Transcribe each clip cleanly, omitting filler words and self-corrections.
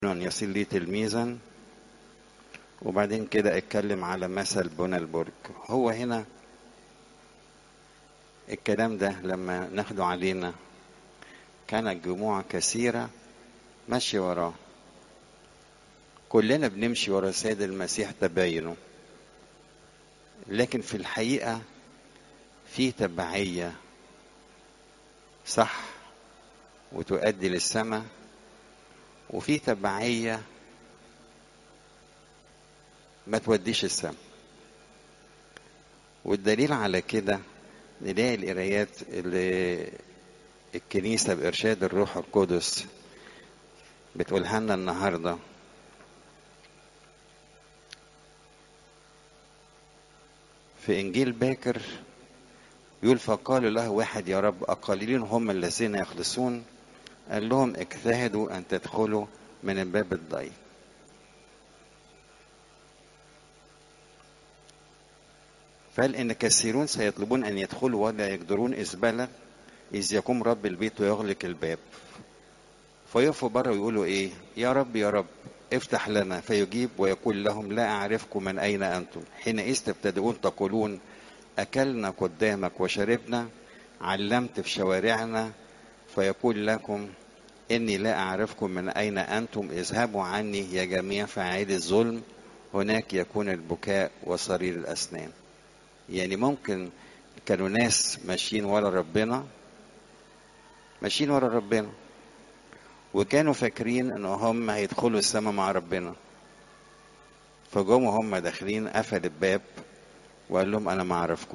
أن يصير لي تلميذا، وبعدين كده اتكلم على مثل بنى البرج. هو هنا الكلام ده لما ناخده علينا كانت جموع كثيرة ماشية وراه، كلنا بنمشي ورا السيد المسيح تباينه، لكن في الحقيقة في تبعية صح وتؤدي للسماء، وفي تبعية ما توديش السماء. والدليل على كده نلاقي القرايات اللي الكنيسة بإرشاد الروح القدس بتقولها لنا النهاردة. في إنجيل باكر يقول: فقال له واحد: يا رب، أقليلين هم الذين يخلصون؟ قال لهم: اجتهدوا أن تدخلوا من الباب الضيق. فقال: إن كثيرون سيطلبون أن يدخلوا ولا يقدرون، إذ يقوم رب البيت ويغلق الباب. فيقفوا بره ويقولوا إيه؟ يا رب يا رب افتح لنا. فيجيب ويقول لهم: لا أعرفكم، من أين أنتم؟ حينئذ تبتدئون تقولون: أكلنا قدامك وشربنا، علمت في شوارعنا. فيقول لكم: إني لا أعرفكم، من أين أنتم؟ اذهبوا عني يا جميع فاعلي الظلم، هناك يكون البكاء وصرير الأسنان. يعني ممكن كانوا ناس ماشيين ورا ربنا، وكانوا فاكرين ان هم هيدخلوا السماء مع ربنا، فجم هم داخلين قفل الباب وقال لهم: انا ما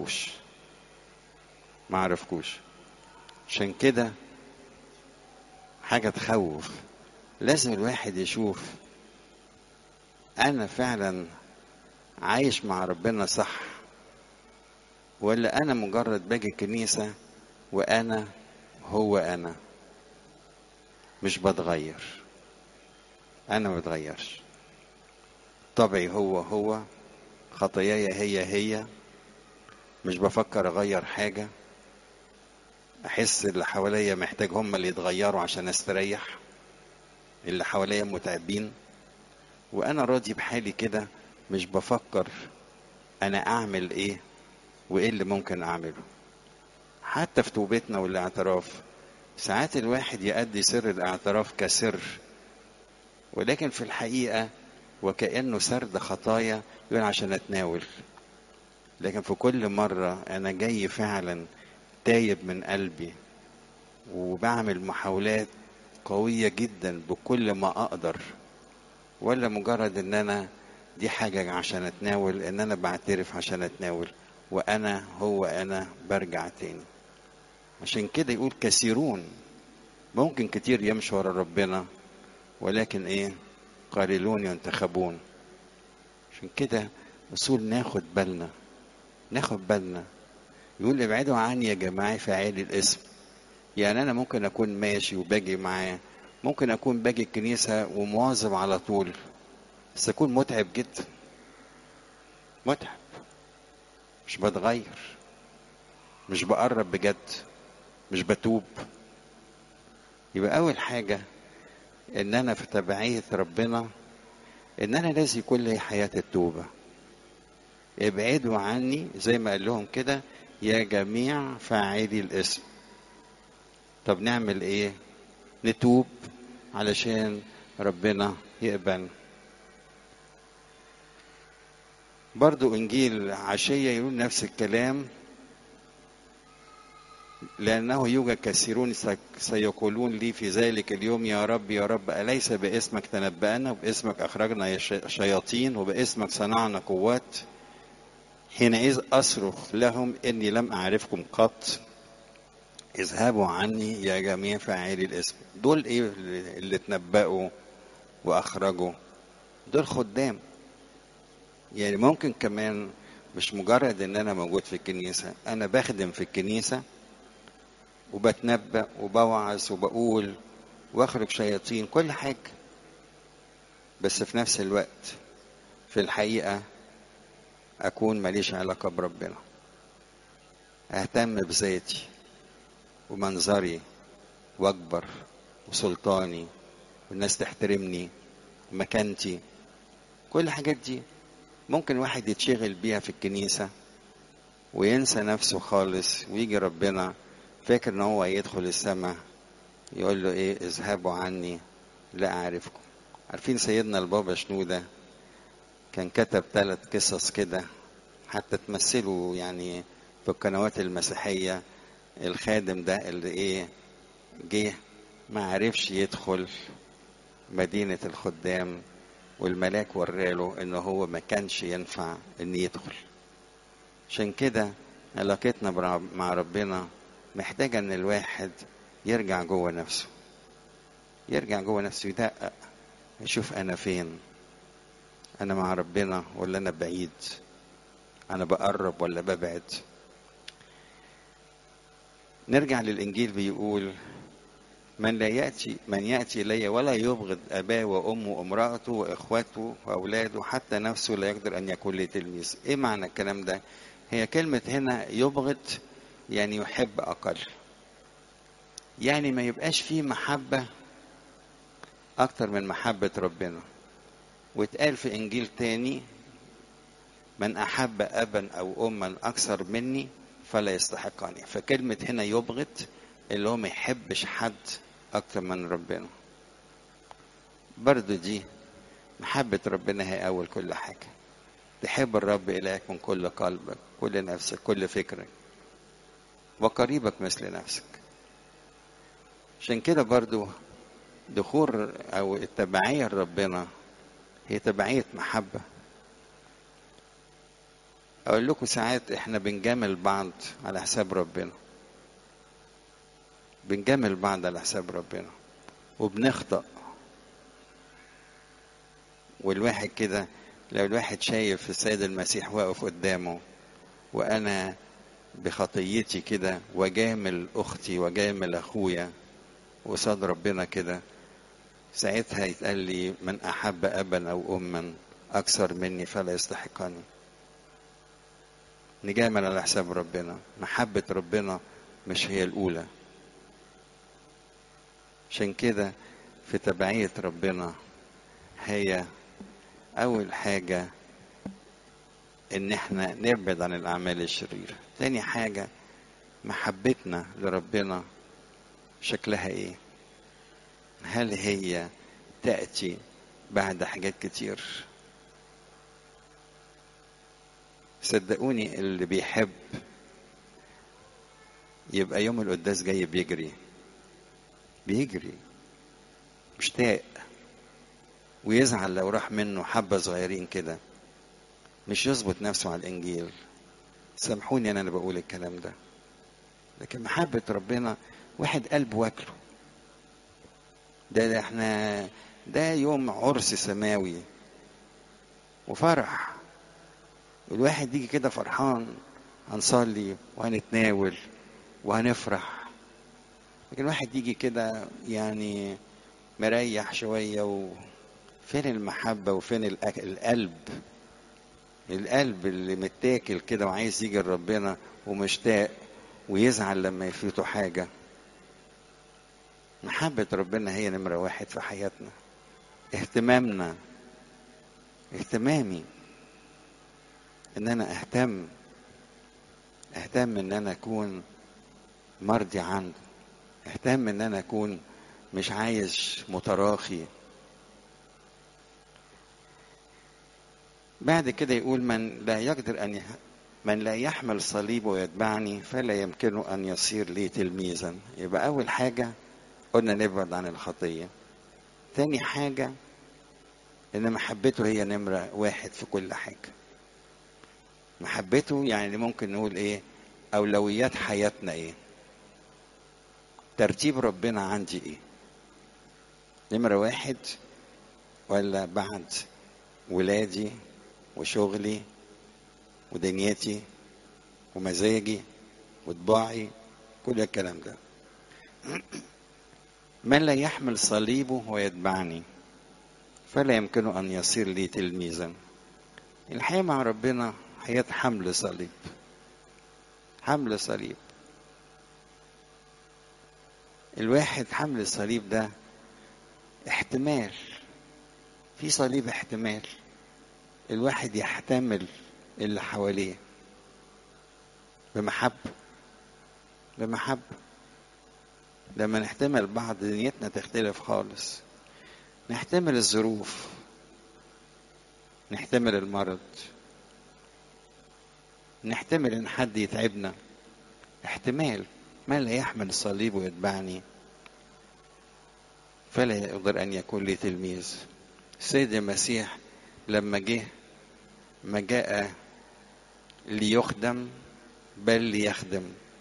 اعرفكوش. عشان كده حاجة تخوف. لازم الواحد يشوف انا فعلا عايش مع ربنا صح، ولا انا مجرد باجي الكنيسة وانا هو انا مش بتغير. انا ما بتغيرش، طبعي هو، خطاياي هي، مش بفكر اغير حاجة. احس اللي حواليا محتاج هم اللي يتغيروا عشان استريح، اللي حواليا متعبين، وانا راضي بحالي كده. مش بفكر انا اعمل ايه وايه اللي ممكن اعمله. حتى في توبتنا والاعتراف ساعات الواحد يؤدي سر الاعتراف كسر، ولكن في الحقيقة وكأنه سرد خطايا، يقول عشان اتناول. لكن في كل مرة انا جاي فعلا تايب من قلبي، وبعمل محاولات قوية جدا بكل ما اقدر، ولا مجرد ان انا دي حاجة عشان اتناول، ان انا بعترف عشان اتناول وانا هو انا برجع تاني. عشان كده يقول كثيرون، ممكن كتير يمشوا ورا ربنا، ولكن ايه؟ قليلون ينتخبون. عشان كده اصول ناخد بالنا. يقول: ابعدوا عني يا جماعة فاعلي الاسم. يعني انا ممكن اكون ماشي وباجي معاه، ممكن اكون باجي الكنيسة ومواظب على طول، بس اكون متعب جدا، مش بتغير، مش بقرب بجد، مش بتوب. يبقى اول حاجة ان انا في تبعية ربنا، ان انا لازم يكون لي حياة التوبة. ابعدوا عني زي ما قال لهم كده يا جميع فاعلي الاسم. طب نعمل ايه؟ نتوب علشان ربنا يقبل. برضو انجيل عشية يقول نفس الكلام: لأنه يوجد كثيرون سيقولون لي في ذلك اليوم: يا رب يا رب، أليس باسمك تنبأنا، وباسمك أخرجنا شياطين، وباسمك صنعنا قوات؟ حينئذ أصرخ لهم: إني لم أعرفكم قط، اذهبوا عني يا جميع فاعلي الاسم. دول إيه اللي تنبأوا وأخرجوا؟ دول خدام. يعني ممكن كمان مش مجرد إن أنا موجود في الكنيسة، أنا بخدم في الكنيسة وبتنبأ وبوعظ وبقول واخرج شياطين، كل حاجة، بس في نفس الوقت في الحقيقة أكون ماليش علاقة بربنا، أهتم بذاتي ومنظري وأكبر وسلطاني والناس تحترمني مكانتي، كل الحاجات دي ممكن واحد يتشغل بيها في الكنيسة وينسى نفسه خالص، ويجي ربنا فاكر ان هو يدخل السماء يقول له ايه؟ اذهبوا عني لا اعرفكم. عارفين سيدنا البابا شنودة كان كتب 3 قصص كده حتى تمثلوا يعني في القنوات المسيحية. الخادم ده اللي ايه جه ما عرفش يدخل مدينة الخدام، والملاك وراله ان هو ما كانش ينفع ان يدخل. عشان كده علاقتنا مع ربنا محتاجة ان الواحد يرجع جوه نفسه، يرجع جوه نفسه، يدقق يشوف انا فين، انا مع ربنا ولا انا بعيد، انا بقرب ولا ببعد. نرجع للانجيل بيقول من يأتي إلي ولا يبغض أباه وأمه وامرأته وإخوته وأولاده حتى نفسه لا يقدر أن يكون لي تلميذ. إيه معنى الكلام ده؟ هي كلمة هنا يبغض يعني يحب أقل، يعني ما يبقاش فيه محبة أكتر من محبة ربنا. واتقال في إنجيل تاني من أحب أبا أو أما أكثر مني فلا يستحقني. فكلمة هنا يبغض اللي هو ما يحبش حد أكتر من ربنا. برضو دي محبة ربنا هي أول كل حاجة. تحب الرب إلهك من كل قلبك، كل نفسك، كل فكرك، وقريبك مثل نفسك. عشان كده برضو دخول أو التبعية لربنا هي تبعية محبة. أقول لكم ساعات إحنا بنجامل بعض على حساب ربنا، بنجامل بعض على حساب ربنا وبنخطأ. والواحد كده لو الواحد شايف السيد المسيح واقف قدامه وأنا بخطيتي كده وجامل أختي وجامل أخويا وصاد ربنا كده، ساعتها يتقال لي من أحب أبا أو أما أكثر مني فلا يستحقني. نجامل على حساب ربنا، محبة ربنا مش هي الأولى. عشان كده في تبعية ربنا هي أول حاجة إن احنا نبعد عن الأعمال الشريرة. تاني حاجة محبتنا لربنا شكلها إيه؟ هل هي تأتي بعد حاجات كتير؟ صدقوني اللي بيحب يبقى يوم القداس جاي بيجري بيجري مشتاق، ويزعل لو راح منه حبة صغيرين كده، مش يظبط نفسه على الإنجيل. سامحوني أنا اللي بقول الكلام ده، لكن محبة ربنا واحد قلبه واكله. ده احنا ده يوم عرس سماوي وفرح، الواحد يجي كده فرحان، هنصلي وهنتناول وهنفرح. لكن الواحد يجي كده يعني مريح شوية، وفين المحبة وفين القلب اللي متاكل كده وعايز يجي لربنا ومشتاق، ويزعل لما يفوته حاجة. محبة ربنا هي نمرة 1 في حياتنا. اهتمامي ان انا اهتم ان انا اكون مرضي عنه، اهتم ان انا اكون مش عايز متراخي. بعد كده يقول من لا يحمل صليبه ويتبعني فلا يمكنه ان يصير لي تلميذا. يبقى اول حاجة قلنا نبعد عن الخطية. تاني حاجة ان محبته هي نمرة 1 في كل حاجة. محبته يعني ممكن نقول ايه؟ اولويات حياتنا ايه؟ ترتيب ربنا عندي ايه؟ نمرة 1 ولا بعد ولادي وشغلي ودنيتي ومزاجي وطباعي، كل الكلام ده. من لا يحمل صليبه ويتبعني فلا يمكنه أن يصير لي تلميذا. الحياة مع ربنا حياة حمل صليب، حمل صليب. الواحد حمل الصليب ده احتمال في صليب احتمال، الواحد يحتمل اللي حواليه بمحبة. بمحبة لما نحتمل بعض دنيتنا تختلف خالص. نحتمل الظروف، نحتمل المرض، نحتمل ان حد يتعبنا. احتمال. من لا يحمل الصليب ويتبعني فلا يقدر ان يكون لي تلميذ. السيد المسيح لما جه ما جاء ليخدم بل ليخدم.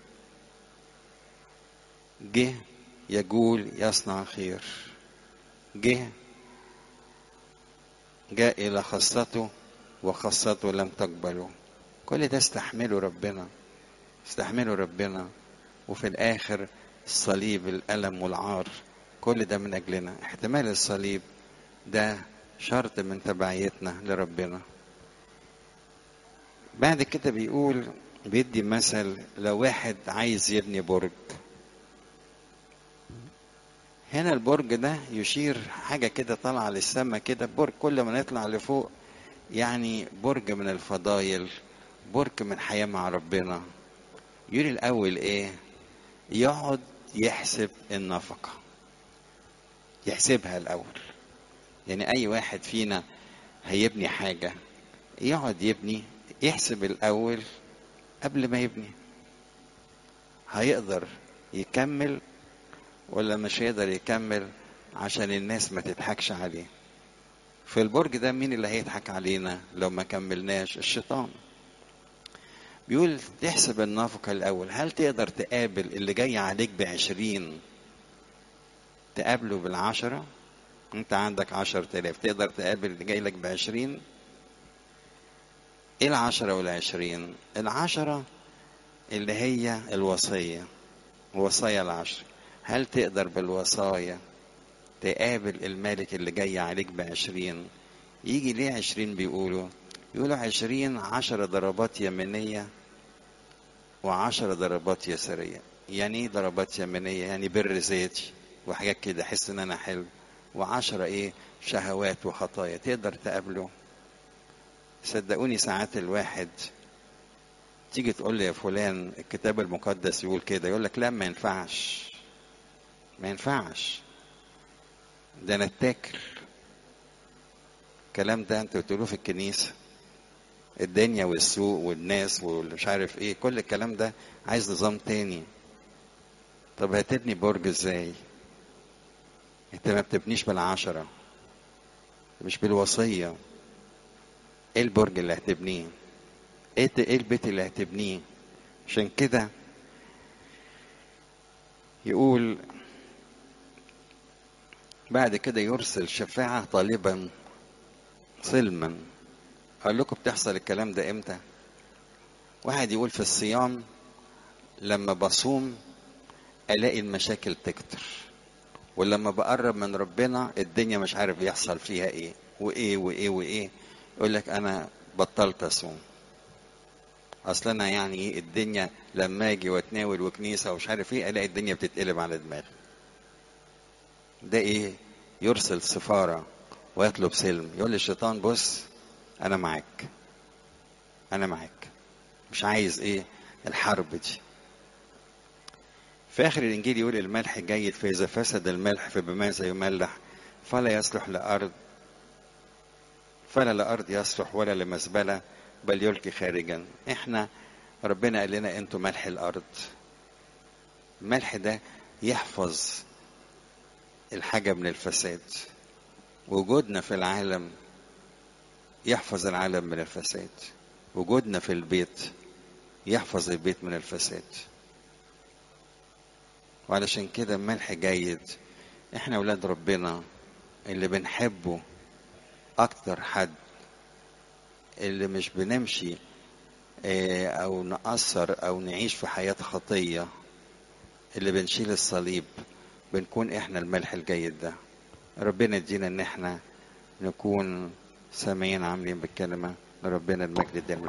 جه يقول يصنع خير. جاء إلى خاصته وخاصته لم تقبله. كل ده استحمله ربنا، استحمله ربنا. وفي الآخر الصليب، الألم والعار، كل ده من أجلنا. احتمال الصليب ده شرط من تبعيتنا لربنا. بعد كده بيقول، بيدي مثل لو واحد عايز يبني برج. هنا البرج ده يشير حاجة كده طالعة للسماء كده. برج كل ما نطلع لفوق يعني برج من الفضايل، برج من حياة مع ربنا. يقول الأول إيه؟ يقعد يحسب النفقة، يحسبها الأول. يعني أي واحد فينا هيبني حاجة يقعد يبني، يحسب الأول قبل ما يبني. هيقدر يكمل ولا مش هيقدر يكمل، عشان الناس ما تضحكش عليه. في البرج ده مين اللي هيضحك علينا لو ما كملناش؟ الشيطان. بيقول تحسب النفقة الأول. هل تقدر تقابل اللي جاي عليك ب20 تقابله بال10؟ انت عندك 10,000، تقدر تقابل اللي جاي لك ب20؟ ايه 10 وال20؟ 10 اللي هي الوصية، وصايا 10. هل تقدر بالوصايا تقابل الملك اللي جاي عليك ب20؟ يجي ليه 20 يقولوا 20 10 ضربات يمينية و10 ضربات يسارية. يعني ايه ضربات يمينية؟ يعني بر ذاتي وحاجات كده احس ان انا حلو. و10 ايه؟ شهوات وخطايا. تقدر تقابله؟ صدقوني ساعات الواحد تيجي تقول لي يا فلان الكتاب المقدس يقول كده، يقول لك لا ما ينفعش، ما ينفعش، ده انا اتاكل. الكلام ده انتوا بتقولوه في الكنيسة. الدنيا والسوق والناس والمش عارف ايه، كل الكلام ده عايز نظام تاني. طب هتبني برج ازاي؟ انت ما بتبنيش بال10، مش بالوصية. ايه البرج اللي هتبنيه؟ ايه البيت اللي هتبنيه؟ عشان كده يقول بعد كده يرسل شفاعة طالبا سلما. اقول لكم بتحصل الكلام ده امتى؟ واحد يقول في الصيام لما بصوم الاقي المشاكل تكتر، ولما بقرب من ربنا الدنيا مش عارف يحصل فيها ايه وايه وايه وايه. يقول لك انا بطلت اصوم. اصل انا يعني ايه الدنيا لما اجي واتناول وكنيسه ومش عارف ايه الاقي الدنيا بتتقلب على دماغي. ده ايه؟ يرسل سفاره ويطلب سلم. يقول للشيطان بص انا معاك، انا معاك، مش عايز ايه الحرب دي. في اخر الانجيل يقول الملح جيد، فاذا فسد الملح فبماذا يملح؟ فلا يصلح لارض، فلا لارض يصلح ولا لمزبله بل يلقي خارجا. احنا ربنا قال لنا انتوا ملح الارض. الملح ده يحفظ الحاجة من الفساد. وجودنا في العالم يحفظ العالم من الفساد. وجودنا في البيت يحفظ البيت من الفساد. وعلشان كده ملح جيد. احنا اولاد ربنا اللي بنحبه اكتر حد، اللي مش بنمشي او نأثر او نعيش في حياة خطية، اللي بنشيل الصليب، بنكون احنا الملح الجيد ده. ربنا يدينا ان احنا نكون سامعين عاملين بالكلمة. لربنا المجد الدائم.